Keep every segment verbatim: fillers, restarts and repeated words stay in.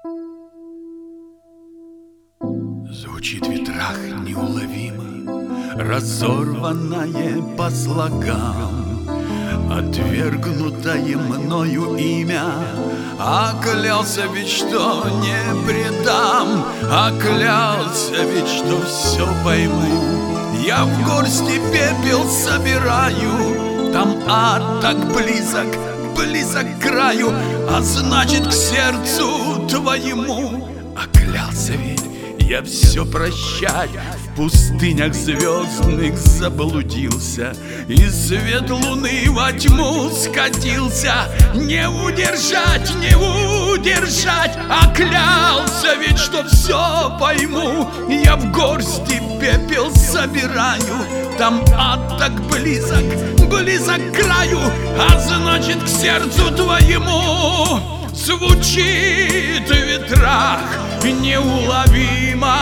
Звучит в ветрах неуловимо, разорванное по слогам, отвергнутое мною имя. А клялся ведь, что не предам, а клялся ведь, что все пойму. Я в горсти пепел собираю, там ад так близок, близок к краю, а значит, к сердцу твоему. А клялся ведь я все прощать, в пустынях звездных заблудился, и свет луны во тьму скатился. Не удержать, не удержать, а клялся ведь, что все пойму. Я в горсти пепел собираю, там ад так близок, близок к краю, а значит, к сердцу твоему. Звучит в ветрах неуловимо,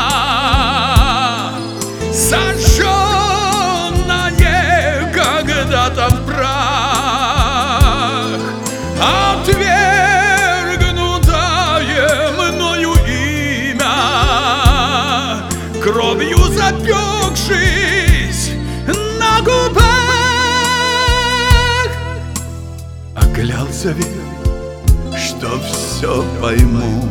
сожженное когда-то в прах, отвергнутое мною имя, кровью запекшись на губах. А клялся ведь, что все пойму.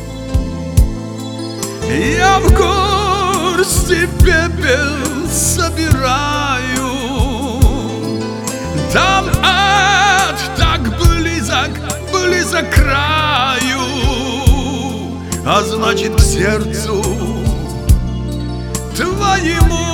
Я в горсти пепел собираю, там ад так близок, близок к краю, а значит, к сердцу твоему.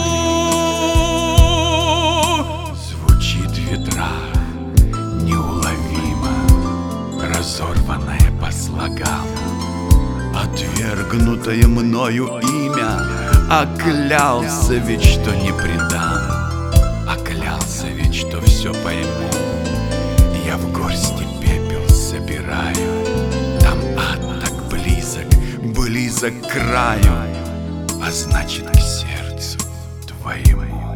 Звучит в ветрах неуловимо, разорванное по слогам, отвергнутое мною имя. А клялся ведь, что не предам, а клялся ведь, что все пойму. Я в горсти пепел собираю, там ад так близок, близок к краю, а значит, к сердцу твоему.